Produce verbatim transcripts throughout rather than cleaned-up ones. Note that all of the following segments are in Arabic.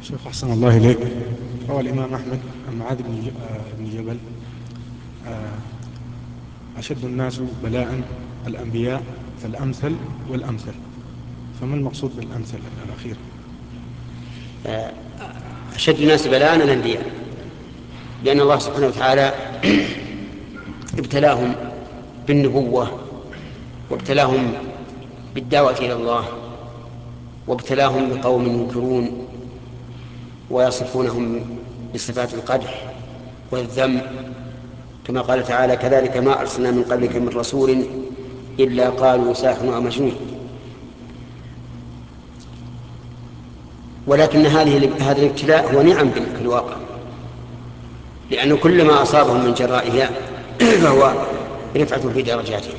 شيخ أحسن الله إليك. روى الإمام أحمد عن معاذ بن ج- آه، بن جبل: آه، أشد الناس بلاء الأنبياء فالأمثل والأمثل. فما المقصود بالأمثل الأخير؟ آه، أشد الناس بلاء الأنبياء، لأن الله سبحانه وتعالى ابتلاهم بالنبوة، وابتلاهم بالدعوة إلى الله، وابتلاهم بقوم ينكرون ويصفونهم بصفات القدح والذم، كما قال تعالى: كذلك ما أرسلنا من قبلك من رسول إلا قالوا ساحر أو مجنون. ولكن هذه هذا الابتلاء هو نعم في الواقع، لأنه كل ما أصابهم من جرائها فهو رفعة في درجاتهم.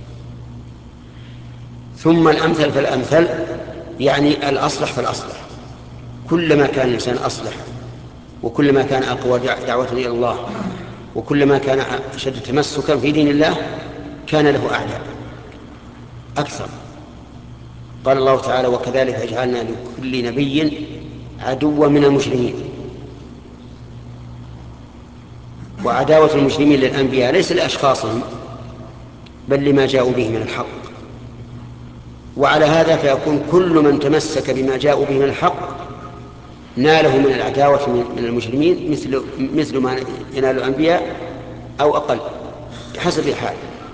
ثم الأمثل فالأمثل، يعني الأصلح فالأصلح. كلما كان الإنسان أصلح، وكلما كان أقوى دعوة إلى الله، وكلما كان أشد تمسكا في دين الله، كان له أعداء أكثر. قال الله تعالى: وكذلك جعلنا لكل نبي عدوا من المجرمين. وعداوة المجرمين للأنبياء ليس لأشخاصهم، بل لما جاءوا به من الحق. وعلى هذا فيكون كل من تمسك بما جاءوا به من الحق ناله من العداوة من المجرمين مثل مثل ما ينال الأنبياء أو أقل بحسب الحال.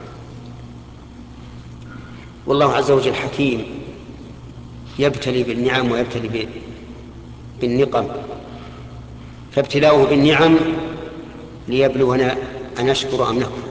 والله عز وجل حكيم، يبتلي بالنعم ويبتلي بالنقم. فابتلاؤه بالنعم ليبلونا أنشكر أم نكفر،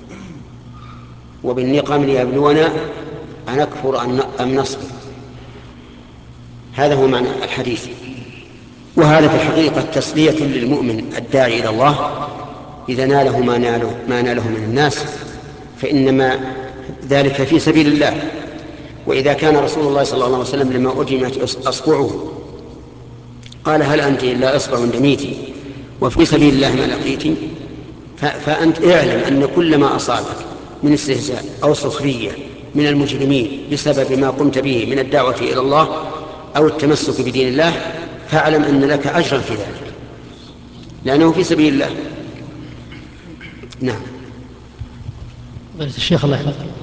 وبالنقم ليبلونا أنكفر أم نصبر. هذا هو معنى الحديث. وهذا في الحقيقة تسلية للمؤمن الداعي إلى الله إذا ناله ما ناله, ما ناله من الناس، فإنما ذلك في سبيل الله. وإذا كان رسول الله صلى الله عليه وسلم لما أجمت أصبعه قال: هل أنت إلا إصبع دميتي وفي سبيل الله ما لقيتي، فأنت اعلم أن كل ما أصابك من استهزاء أو سخرية من المجرمين بسبب ما قمت به من الدعوة إلى الله أو التمسك بدين الله، فاعلم أن لك أجرا في ذلك، لأنه في سبيل الله. نعم. الشيخ الله يحفظك،